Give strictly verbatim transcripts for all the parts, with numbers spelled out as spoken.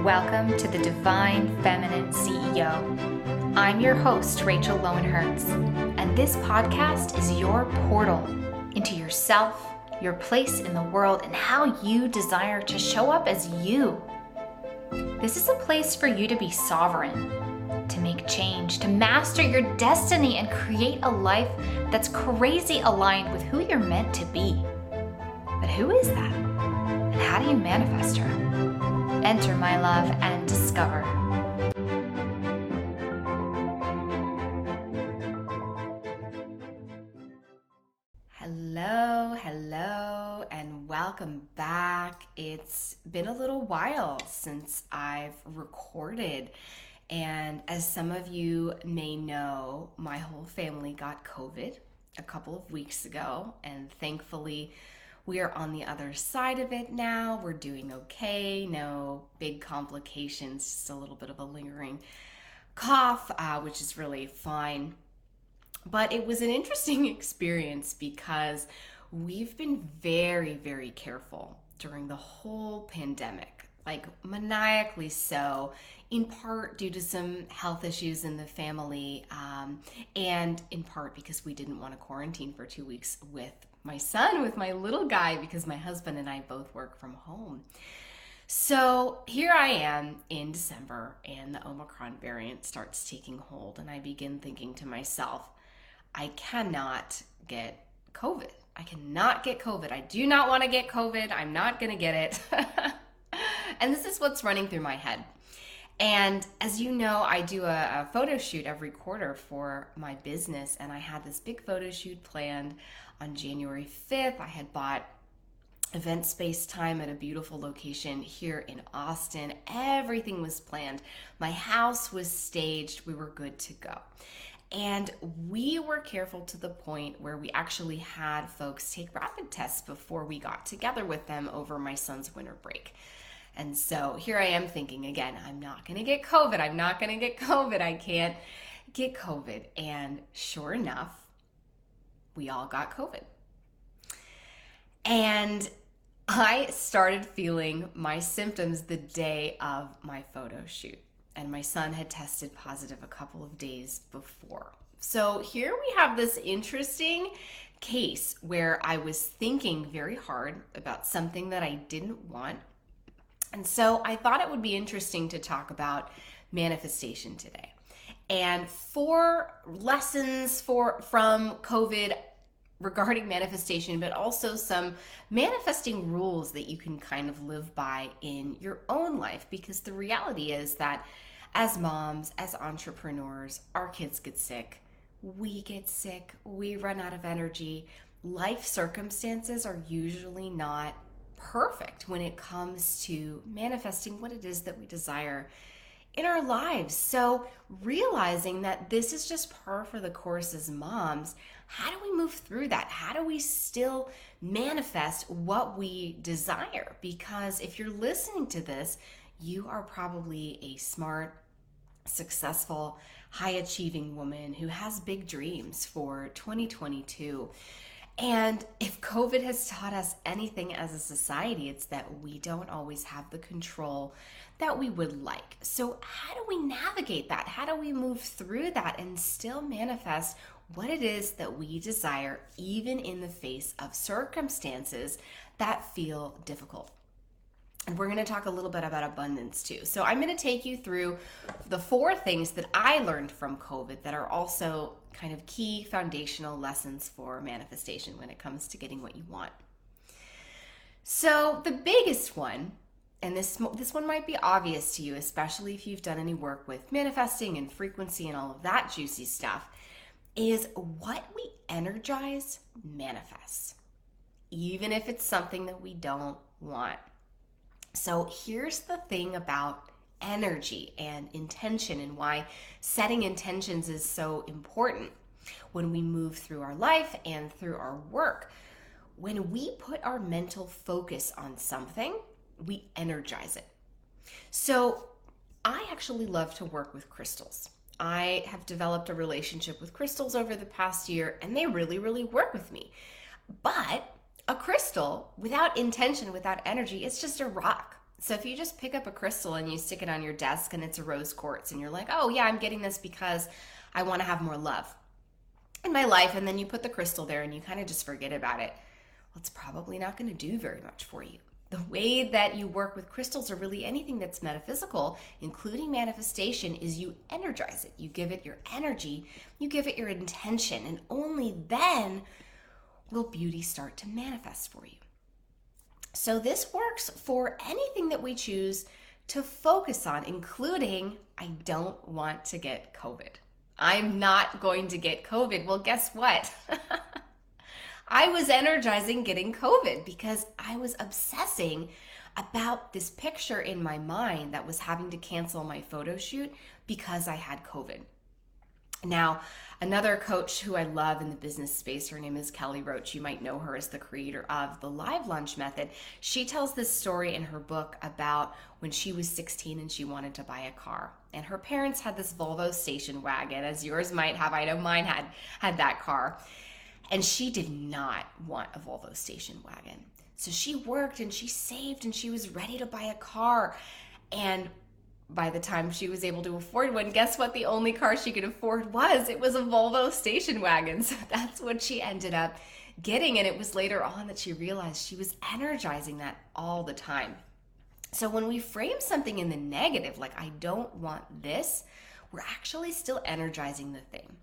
Welcome to the Divine Feminine C E O. I'm your host, Rachel Lowenhertz, and this podcast is your portal into yourself, your place in the world, and how you desire to show up as you. This is a place for you to be sovereign, to make change, to master your destiny, and create a life that's crazy aligned with who you're meant to be. But who is that? And how do you manifest her? Enter, my love, and discover. Hello, hello, and welcome back. It's been a little while since I've recorded, and as some of you may know, my whole family got COVID a couple of weeks ago, and thankfully we are on the other side of it now. We're doing okay, no big complications, just a little bit of a lingering cough, uh, which is really fine. But it was an interesting experience because we've been very, very careful during the whole pandemic, like maniacally so, in part due to some health issues in the family, um, and in part because we didn't want to quarantine for two weeks with my son, with my little guy, because my husband and I both work from home. So here I am in December, and the Omicron variant starts taking hold, and I begin thinking to myself, I cannot get COVID. I cannot get COVID. I do not want to get COVID. I'm not going to get it. And this is what's running through my head. And as you know, I do a, a photo shoot every quarter for my business, and I had this big photo shoot planned on January fifth. I had bought event space time at a beautiful location here in Austin. Everything was planned. My house was staged. We were good to go. And we were careful to the point where we actually had folks take rapid tests before we got together with them over my son's winter break. And so here I am thinking, again, I'm not going to get COVID. I'm not going to get COVID. I can't get COVID. And sure enough, we all got COVID. And I started feeling my symptoms the day of my photo shoot. And my son had tested positive a couple of days before. So here we have this interesting case where I was thinking very hard about something that I didn't want. And so I thought it would be interesting to talk about manifestation today. And four lessons for from COVID regarding manifestation, but also some manifesting rules that you can kind of live by in your own life. Because the reality is that as moms, as entrepreneurs, our kids get sick, we get sick, we run out of energy. Life circumstances are usually not perfect when it comes to manifesting what it is that we desire in our lives. So realizing that this is just par for the course as moms, how do we move through that? How do we still manifest what we desire? Because if you're listening to this, you are probably a smart, successful, high-achieving woman who has big dreams for twenty twenty-two. And if COVID has taught us anything as a society, it's that we don't always have the control that we would like. So how do we navigate that? How do we move through that and still manifest what it is that we desire, even in the face of circumstances that feel difficult? And we're going to talk a little bit about abundance too. So I'm going to take you through the four things that I learned from COVID that are also kind of key foundational lessons for manifestation when it comes to getting what you want. So the biggest one, and this this one might be obvious to you, especially if you've done any work with manifesting and frequency and all of that juicy stuff, is what we energize manifests, even if it's something that we don't want. So here's the thing about energy and intention and why setting intentions is so important when we move through our life and through our work. When we put our mental focus on something, we energize it. So I actually love to work with crystals. I have developed a relationship with crystals over the past year, and they really, really work with me. But a crystal without intention, without energy, it's just a rock. So if you just pick up a crystal and you stick it on your desk and it's a rose quartz and you're like, oh yeah, I'm getting this because I want to have more love in my life, and then you put the crystal there and you kind of just forget about it, well, it's probably not going to do very much for you. The way that you work with crystals, or really anything that's metaphysical, including manifestation, is you energize it. You give it your energy, you give it your intention, and only then will beauty start to manifest for you. So this works for anything that we choose to focus on, including, I don't want to get COVID. I'm not going to get COVID. Well, guess what? I was energizing getting COVID because I was obsessing about this picture in my mind that was having to cancel my photo shoot because I had COVID. Now, another coach who I love in the business space, her name is Kelly Roach. You might know her as the creator of the Live Lunch Method. She tells this story in her book about when she was sixteen and she wanted to buy a car. And her parents had this Volvo station wagon, as yours might have. I know mine had, had that car. And she did not want a Volvo station wagon. So she worked and she saved and she was ready to buy a car. And by the time she was able to afford one, guess what the only car she could afford was? It was a Volvo station wagon. So that's what she ended up getting. And it was later on that she realized she was energizing that all the time. So when we frame something in the negative, like I don't want this, we're actually still energizing the thing.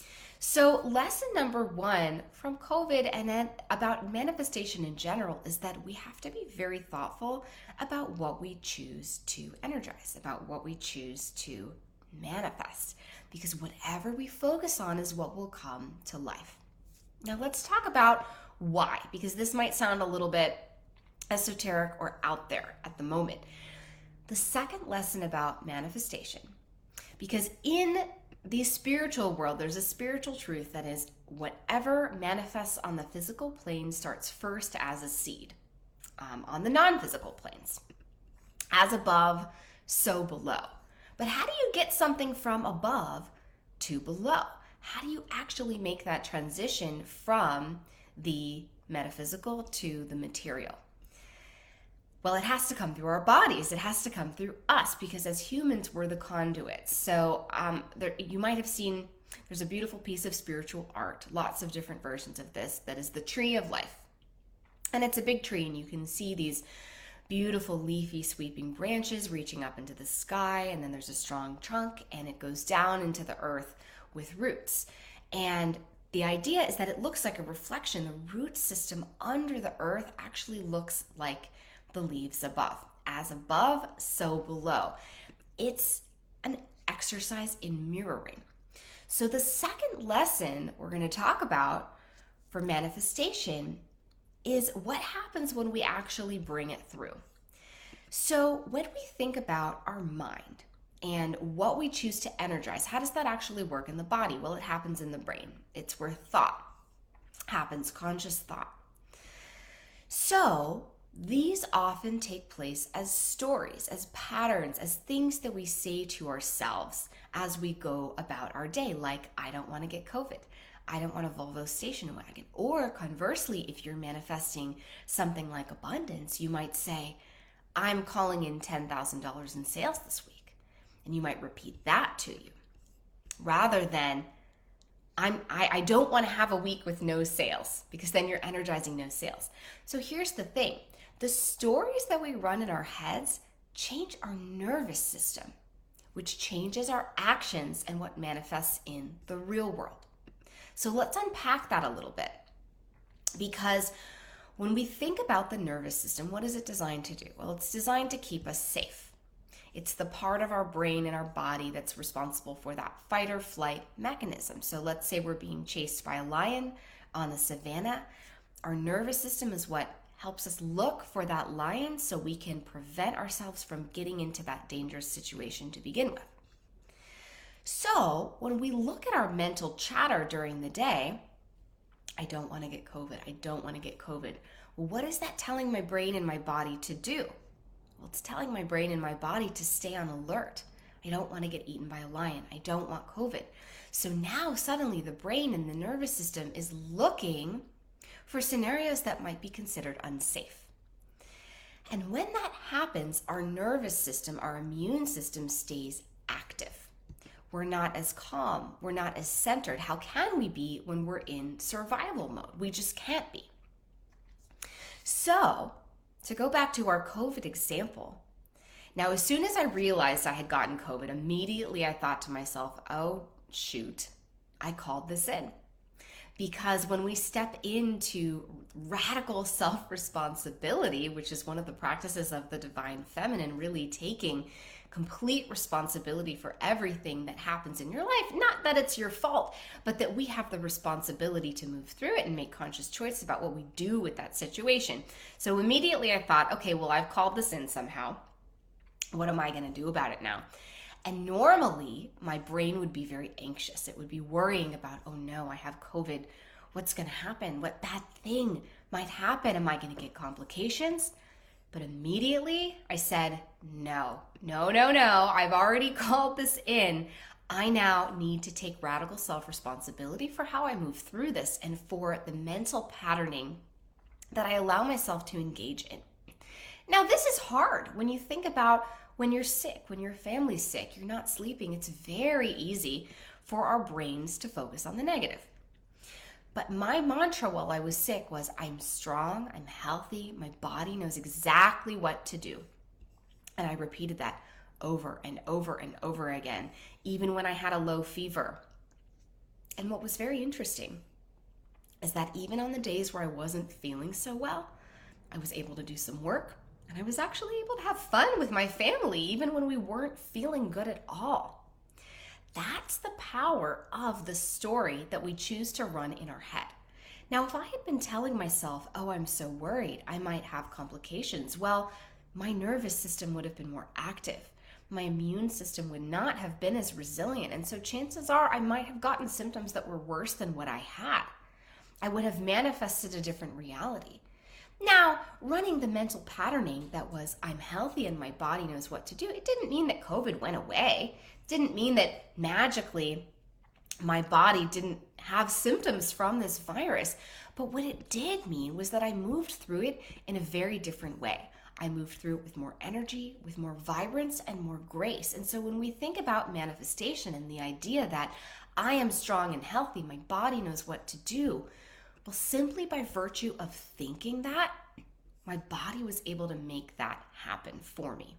So lesson number one from COVID and then about manifestation in general is that we have to be very thoughtful about what we choose to energize, about what we choose to manifest, because whatever we focus on is what will come to life. Now let's talk about why, because this might sound a little bit esoteric or out there at the moment. The second lesson about manifestation, because in the spiritual world, there's a spiritual truth that is whatever manifests on the physical plane starts first as a seed um, on the non-physical planes. As above, so below. But how do you get something from above to below? How do you actually make that transition from the metaphysical to the material? Well, it has to come through our bodies. It has to come through us, because as humans, we're the conduits. So um, there, you might have seen, there's a beautiful piece of spiritual art, lots of different versions of this, that is the tree of life. And it's a big tree, and you can see these beautiful leafy sweeping branches reaching up into the sky, and then there's a strong trunk, and it goes down into the earth with roots. And the idea is that it looks like a reflection. The root system under the earth actually looks like the leaves above. As above, so below. It's an exercise in mirroring. So the second lesson we're going to talk about for manifestation is what happens when we actually bring it through. So when we think about our mind and what we choose to energize, how does that actually work in the body? Well, it happens in the brain. It's where thought happens, conscious thought. So these often take place as stories, as patterns, as things that we say to ourselves as we go about our day, like, I don't want to get COVID. I don't want a Volvo station wagon. Or conversely, if you're manifesting something like abundance, you might say, I'm calling in ten thousand dollars in sales this week. And you might repeat that to you. Rather than, I'm, I, I don't want to have a week with no sales, because then you're energizing no sales. So here's the thing. The stories that we run in our heads change our nervous system, which changes our actions and what manifests in the real world. So let's unpack that a little bit, because when we think about the nervous system, what is it designed to do? Well, it's designed to keep us safe. It's the part of our brain and our body that's responsible for that fight or flight mechanism. So let's say we're being chased by a lion on the savannah. Our nervous system is what helps us look for that lion so we can prevent ourselves from getting into that dangerous situation to begin with. So when we look at our mental chatter during the day, I don't want to get COVID, I don't want to get COVID. Well, what is that telling my brain and my body to do? Well, it's telling my brain and my body to stay on alert. I don't want to get eaten by a lion. I don't want COVID. So now suddenly the brain and the nervous system is looking for scenarios that might be considered unsafe. And when that happens, our nervous system, our immune system stays active. We're not as calm. We're not as centered. How can we be when we're in survival mode? We just can't be. So, to go back to our COVID example, now as soon as I realized I had gotten COVID, immediately I thought to myself, oh, shoot, I called this in. Because when we step into radical self-responsibility, which is one of the practices of the divine feminine, really taking complete responsibility for everything that happens in your life, not that it's your fault, but that we have the responsibility to move through it and make conscious choices about what we do with that situation. So immediately I thought, okay, well, I've called this in somehow. What am I going to do about it now? And normally my brain would be very anxious. It would be worrying about, oh no, I have COVID. What's going to happen? What bad thing might happen? Am I going to get complications? But immediately I said, no, no, no, no. I've already called this in. I now need to take radical self-responsibility for how I move through this and for the mental patterning that I allow myself to engage in. Now, this is hard when you think about when you're sick, when your family's sick, you're not sleeping. It's very easy for our brains to focus on the negative. But my mantra while I was sick was, I'm strong, I'm healthy, my body knows exactly what to do. And I repeated that over and over and over again, even when I had a low fever. And what was very interesting is that even on the days where I wasn't feeling so well, I was able to do some work, and I was actually able to have fun with my family, even when we weren't feeling good at all. That's the power of the story that we choose to run in our head. Now, if I had been telling myself, oh, I'm so worried, I might have complications, well, my nervous system would have been more active. My immune system would not have been as resilient, and so chances are I might have gotten symptoms that were worse than what I had. I would have manifested a different reality. Now, running the mental patterning that was, I'm healthy and my body knows what to do, it didn't mean that COVID went away. It didn't mean that magically my body didn't have symptoms from this virus. But what it did mean was that I moved through it in a very different way. I moved through it with more energy, with more vibrance, and more grace. And so when we think about manifestation and the idea that I am strong and healthy, my body knows what to do, well, simply by virtue of thinking that, my body was able to make that happen for me.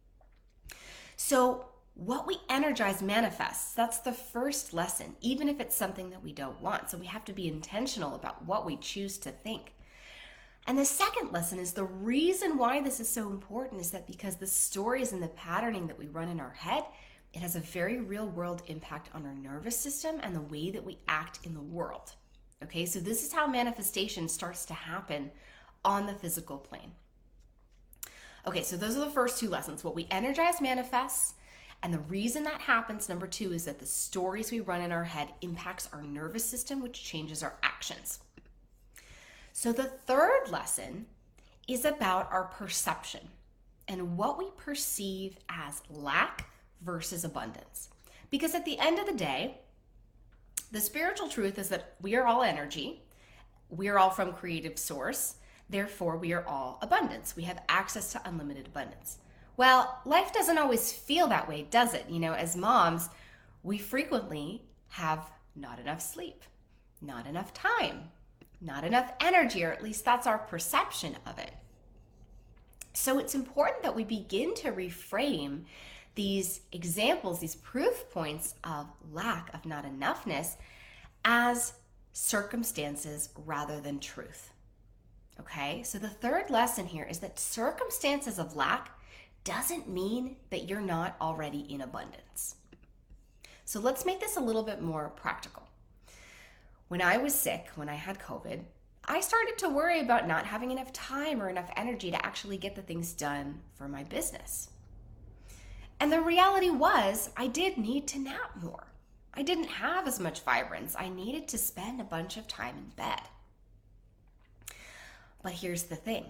So what we energize manifests. That's the first lesson, even if it's something that we don't want. So we have to be intentional about what we choose to think. And the second lesson is the reason why this is so important is that because the stories and the patterning that we run in our head, it has a very real world impact on our nervous system and the way that we act in the world. Okay, so this is how manifestation starts to happen on the physical plane. Okay, so those are the first two lessons. What we energize manifests, and the reason that happens, number two, is that the stories we run in our head impacts our nervous system, which changes our actions. So the third lesson is about our perception and what we perceive as lack versus abundance. Because at the end of the day, the spiritual truth is that we are all energy. We are all from creative source. Therefore, we are all abundance. We have access to unlimited abundance. Well, life doesn't always feel that way, does it? You know, as moms, we frequently have not enough sleep, not enough time, not enough energy, or at least that's our perception of it. So it's important that we begin to reframe these examples, these proof points of lack, of not enoughness, as circumstances rather than truth. Okay, so the third lesson here is that circumstances of lack doesn't mean that you're not already in abundance. So let's make this a little bit more practical. When I was sick, when I had COVID, I started to worry about not having enough time or enough energy to actually get the things done for my business. And the reality was, I did need to nap more. I didn't have as much vibrance. I needed to spend a bunch of time in bed. But here's the thing.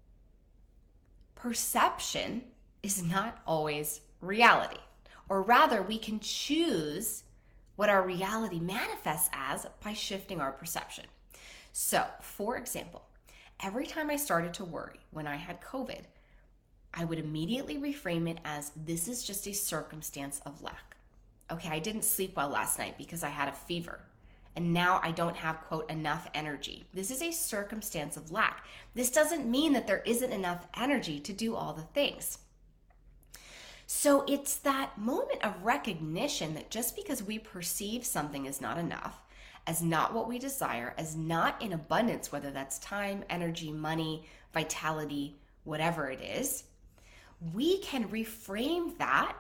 Perception is not always reality. Or rather, we can choose what our reality manifests as by shifting our perception. So, for example, every time I started to worry when I had COVID, I would immediately reframe it as, this is just a circumstance of lack. Okay, I didn't sleep well last night because I had a fever, and now I don't have, quote, enough energy. This is a circumstance of lack. This doesn't mean that there isn't enough energy to do all the things. So it's that moment of recognition that just because we perceive something is not enough, as not what we desire, as not in abundance, whether that's time, energy, money, vitality, whatever it is, we can reframe that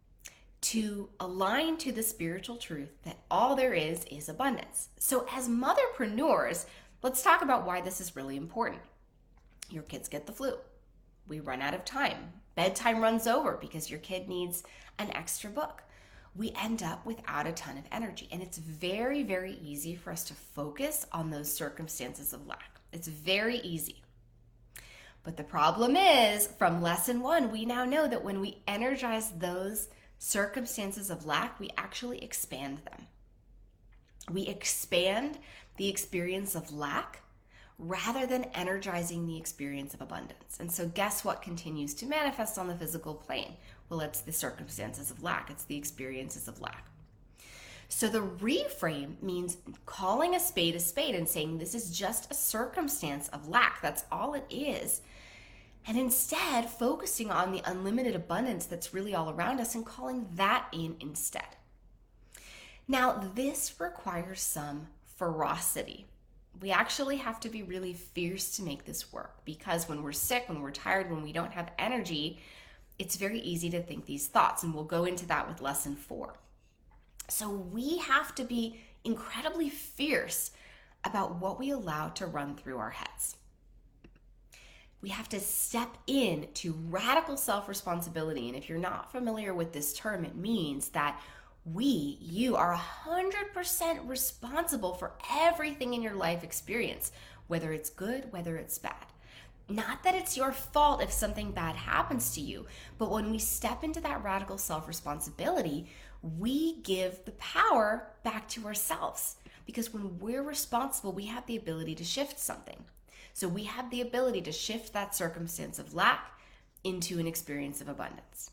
to align to the spiritual truth that all there is is abundance. So as motherpreneurs, let's talk about why this is really important. Your kids get the flu. We run out of time. Bedtime runs over because your kid needs an extra book. We end up without a ton of energy. And it's very, very easy for us to focus on those circumstances of lack. It's very easy. But the problem is, from lesson one, we now know that when we energize those circumstances of lack, we actually expand them. We expand the experience of lack rather than energizing the experience of abundance. And so guess what continues to manifest on the physical plane? Well, it's the circumstances of lack. It's the experiences of lack. So the reframe means calling a spade a spade and saying this is just a circumstance of lack. That's all it is. And instead focusing on the unlimited abundance that's really all around us and calling that in instead. Now, this requires some ferocity. We actually have to be really fierce to make this work, because when we're sick, when we're tired, when we don't have energy, it's very easy to think these thoughts, and we'll go into that with lesson four. So we have to be incredibly fierce about what we allow to run through our heads. We have to step in to radical self-responsibility. And if you're not familiar with this term, it means that we, you are one hundred percent responsible for everything in your life experience, whether it's good, whether it's bad. Not that it's your fault if something bad happens to you, but when we step into that radical self-responsibility, we give the power back to ourselves. Because when we're responsible, we have the ability to shift something. So we have the ability to shift that circumstance of lack into an experience of abundance.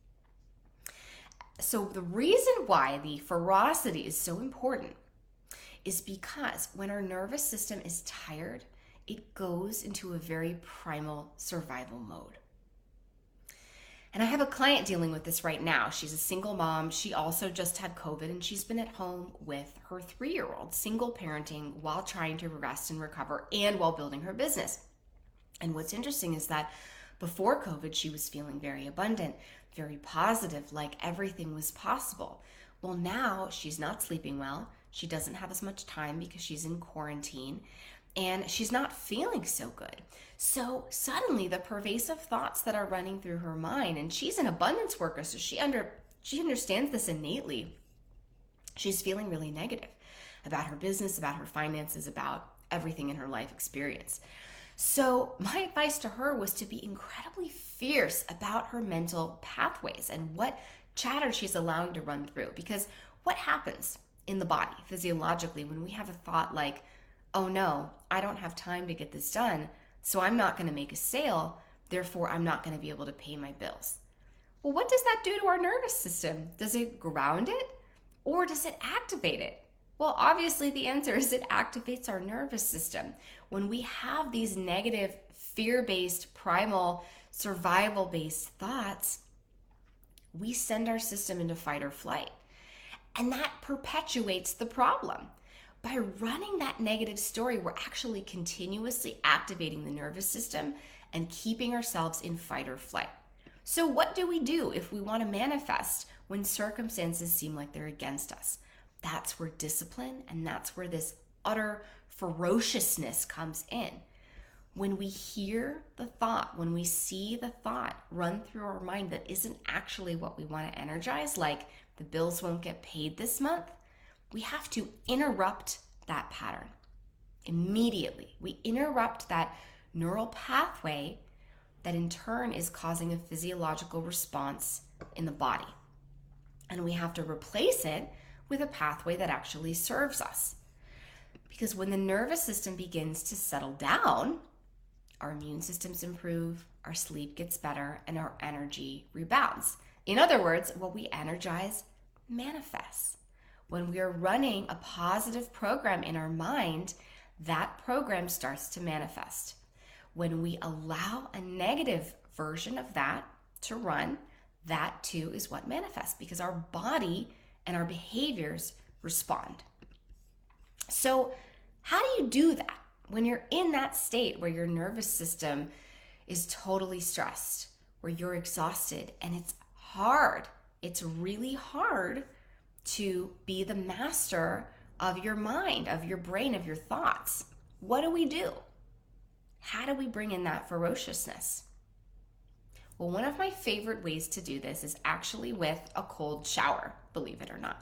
So the reason why the ferocity is so important is because when our nervous system is tired, it goes into a very primal survival mode. And I have a client dealing with this right now. She's a single mom. She also just had COVID, and she's been at home with her three-year-old, single parenting while trying to rest and recover and while building her business. And what's interesting is that before COVID, she was feeling very abundant, very positive, like everything was possible. Well, now she's not sleeping well. She doesn't have as much time because she's in quarantine, and she's not feeling so good. So suddenly the pervasive thoughts that are running through her mind, and she's an abundance worker, so she under she understands this innately. She's feeling really negative about her business, about her finances, about everything in her life experience. So my advice to her was to be incredibly fierce about her mental pathways and what chatter she's allowing to run through. Because what happens in the body physiologically when we have a thought like, oh no, I don't have time to get this done, so I'm not going to make a sale, therefore I'm not going to be able to pay my bills. Well, what does that do to our nervous system? Does it ground it or does it activate it? Well, obviously the answer is it activates our nervous system. When we have these negative, fear-based, primal, survival-based thoughts, we send our system into fight or flight. And that perpetuates the problem. By running that negative story, we're actually continuously activating the nervous system and keeping ourselves in fight or flight. So what do we do if we want to manifest when circumstances seem like they're against us? That's where discipline and that's where this utter ferociousness comes in. When we hear the thought, when we see the thought run through our mind that isn't actually what we want to energize, like the bills won't get paid this month, we have to interrupt that pattern immediately. We interrupt that neural pathway that in turn is causing a physiological response in the body. And we have to replace it with a pathway that actually serves us. Because when the nervous system begins to settle down, our immune systems improve, our sleep gets better, and our energy rebounds. In other words, what we energize manifests. When we are running a positive program in our mind, that program starts to manifest. When we allow a negative version of that to run, that too is what manifests, because our body and our behaviors respond. So how do you do that when you're in that state where your nervous system is totally stressed, where you're exhausted, and it's hard? It's really hard to be the master of your mind, of your brain, of your thoughts. What do we do? How do we bring in that ferociousness? Well, one of my favorite ways to do this is actually with a cold shower, believe it or not.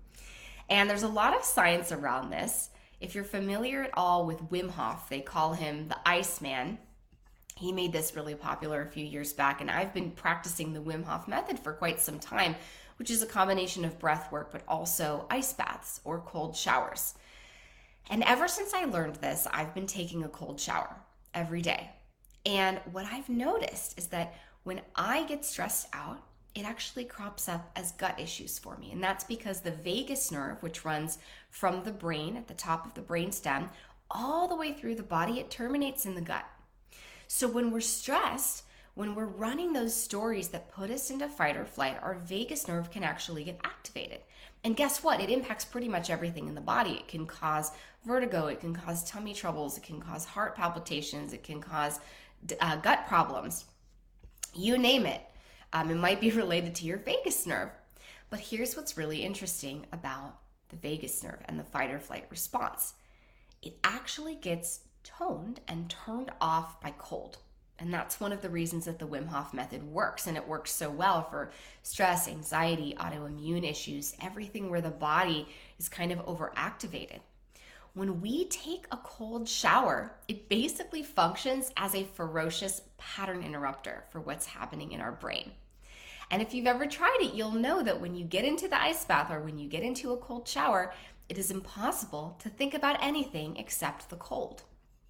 And there's a lot of science around this. If you're familiar at all with Wim Hof, they call him the Iceman. He made this really popular a few years back, and I've been practicing the Wim Hof method for quite some time, which is a combination of breath work, but also ice baths or cold showers. And ever since I learned this, I've been taking a cold shower every day. And what I've noticed is that when I get stressed out, it actually crops up as gut issues for me. And that's because the vagus nerve, which runs from the brain at the top of the brain stem all the way through the body, it terminates in the gut. So when we're stressed, when we're running those stories that put us into fight or flight, our vagus nerve can actually get activated. And guess what? It impacts pretty much everything in the body. It can cause vertigo, it can cause tummy troubles, it can cause heart palpitations, it can cause uh, gut problems. You name it. Um, it might be related to your vagus nerve. But here's what's really interesting about the vagus nerve and the fight or flight response. It actually gets toned and turned off by cold. And that's one of the reasons that the Wim Hof method works. And it works so well for stress, anxiety, autoimmune issues, everything where the body is kind of overactivated. When we take a cold shower, it basically functions as a ferocious pattern interrupter for what's happening in our brain. And if you've ever tried it, you'll know that when you get into the ice bath or when you get into a cold shower, it is impossible to think about anything except the cold.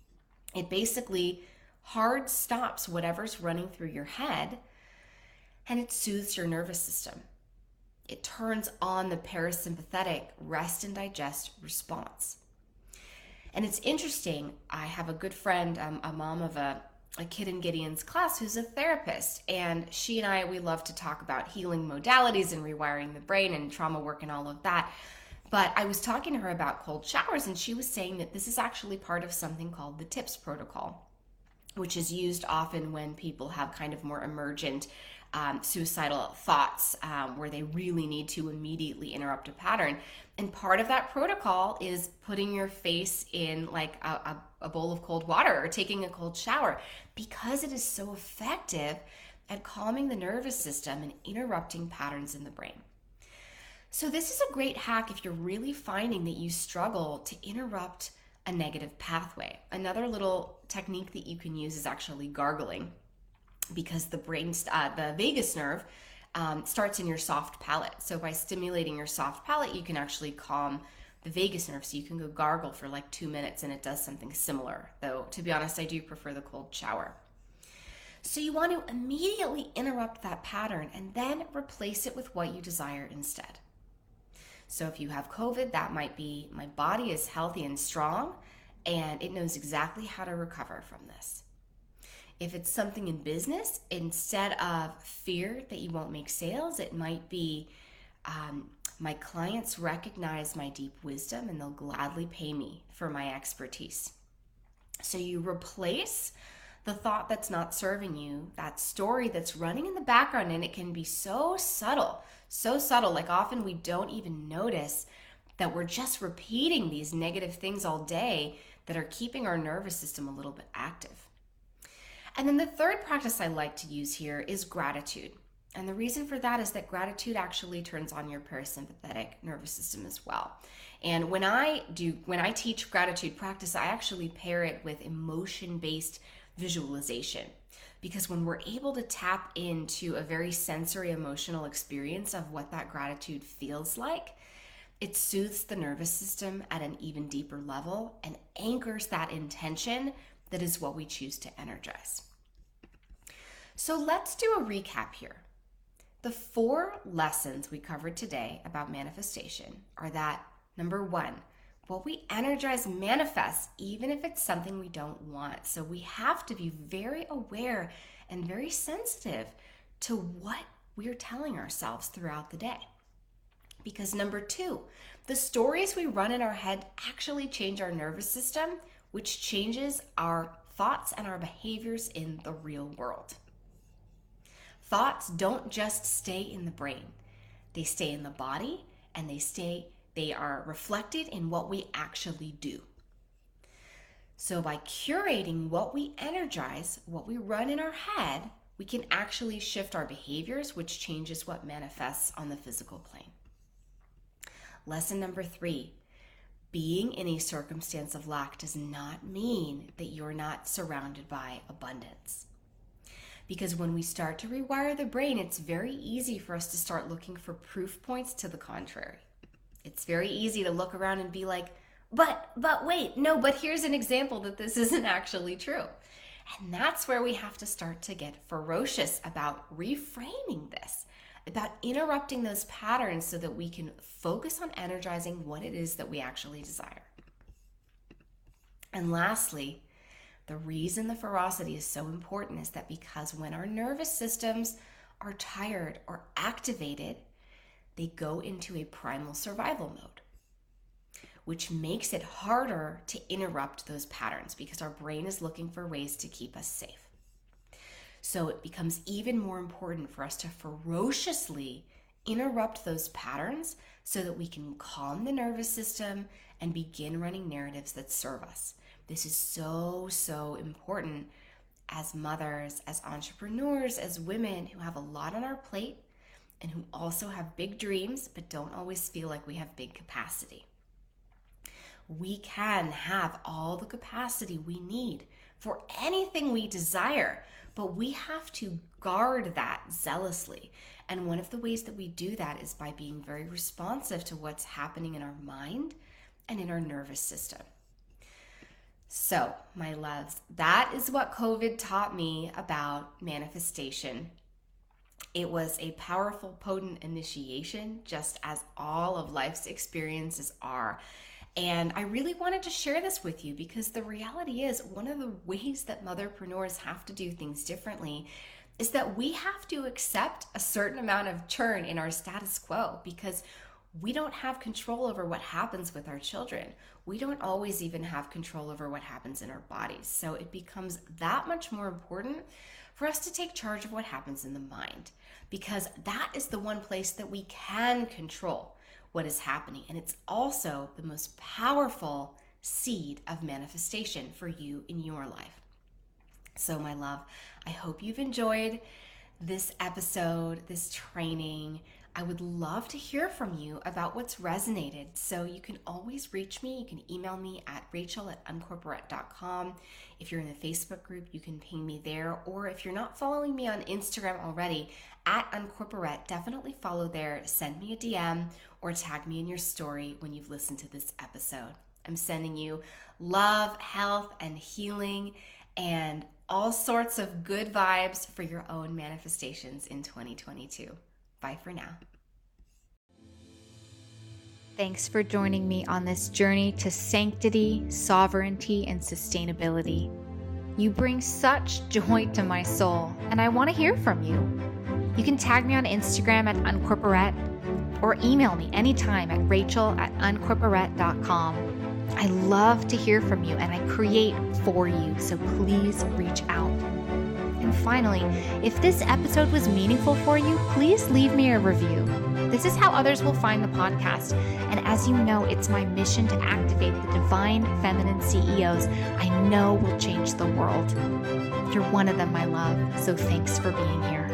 It basically hard stops whatever's running through your head, and it soothes your nervous system. It turns on the parasympathetic rest and digest response. And it's interesting, I have a good friend, um, a mom of a, a kid in Gideon's class who's a therapist, and she and I, we love to talk about healing modalities and rewiring the brain and trauma work and all of that. But I was talking to her about cold showers, and she was saying that this is actually part of something called the TIPS protocol, which is used often when people have kind of more emergent um, suicidal thoughts um, where they really need to immediately interrupt a pattern. And part of that protocol is putting your face in like a, a, a bowl of cold water or taking a cold shower, because it is so effective at calming the nervous system and interrupting patterns in the brain. So this is a great hack if you're really finding that you struggle to interrupt a negative pathway. Another little technique that you can use is actually gargling, because the brain, uh, the vagus nerve um, starts in your soft palate. So by stimulating your soft palate, you can actually calm the vagus nerve. So you can go gargle for like two minutes and it does something similar. Though, to be honest, I do prefer the cold shower. So you want to immediately interrupt that pattern and then replace it with what you desire instead. So if you have COVID, that might be, my body is healthy and strong, and it knows exactly how to recover from this. If it's something in business, instead of fear that you won't make sales, it might be um, my clients recognize my deep wisdom and they'll gladly pay me for my expertise. So you replace the thought that's not serving you, that story that's running in the background, and it can be so subtle, so subtle, like often we don't even notice that we're just repeating these negative things all day that are keeping our nervous system a little bit active. And then the third practice I like to use here is gratitude. And the reason for that is that gratitude actually turns on your parasympathetic nervous system as well. And when I do, when I teach gratitude practice, I actually pair it with emotion-based visualization. Because when we're able to tap into a very sensory emotional experience of what that gratitude feels like, it soothes the nervous system at an even deeper level and anchors that intention that is what we choose to energize. So let's do a recap here. The four lessons we covered today about manifestation are that, number one, what we energize manifests, even if it's something we don't want. So we have to be very aware and very sensitive to what we're telling ourselves throughout the day. Because number two, the stories we run in our head actually change our nervous system, which changes our thoughts and our behaviors in the real world. Thoughts don't just stay in the brain. They stay in the body, and they stay, they are reflected in what we actually do. So by curating what we energize, what we run in our head, we can actually shift our behaviors, which changes what manifests on the physical plane. Lesson number three, being in a circumstance of lack does not mean that you're not surrounded by abundance. Because when we start to rewire the brain, it's very easy for us to start looking for proof points to the contrary. It's very easy to look around and be like, but, but wait, no, but here's an example that this isn't actually true. And that's where we have to start to get ferocious about reframing this, about interrupting those patterns so that we can focus on energizing what it is that we actually desire. And lastly, the reason the ferocity is so important is that because when our nervous systems are tired or activated, they go into a primal survival mode, which makes it harder to interrupt those patterns because our brain is looking for ways to keep us safe. So it becomes even more important for us to ferociously interrupt those patterns so that we can calm the nervous system and begin running narratives that serve us. This is so, so important as mothers, as entrepreneurs, as women who have a lot on our plate and who also have big dreams, but don't always feel like we have big capacity. We can have all the capacity we need for anything we desire, but we have to guard that zealously. And one of the ways that we do that is by being very responsive to what's happening in our mind and in our nervous system. So, my loves, that is what COVID taught me about manifestation. It was a powerful, potent initiation, just as all of life's experiences are. And I really wanted to share this with you because the reality is one of the ways that motherpreneurs have to do things differently is that we have to accept a certain amount of churn in our status quo because we don't have control over what happens with our children. We don't always even have control over what happens in our bodies. So it becomes that much more important for us to take charge of what happens in the mind, because that is the one place that we can control what is happening. And it's also the most powerful seed of manifestation for you in your life. So my love, I hope you've enjoyed this episode, this training. I would love to hear from you about what's resonated. So you can always reach me. You can email me at rachel at uncorporate dot com. If you're in the Facebook group, you can ping me there. Or if you're not following me on Instagram already, at uncorporate, definitely follow there. Send me a D M or tag me in your story when you've listened to this episode. I'm sending you love, health, and healing, and all sorts of good vibes for your own manifestations in twenty twenty-two. Bye for now. Thanks for joining me on this journey to sanctity, sovereignty, and sustainability. You bring such joy to my soul, and I want to hear from you. You can tag me on Instagram at uncorporate or email me anytime at rachel at uncorporate dot com. I love to hear from you, and I create for you, so please reach out. And finally, if this episode was meaningful for you, please leave me a review. This is how others will find the podcast. And as you know, it's my mission to activate the divine feminine C E Os I know will change the world. You're one of them, my love, so thanks for being here.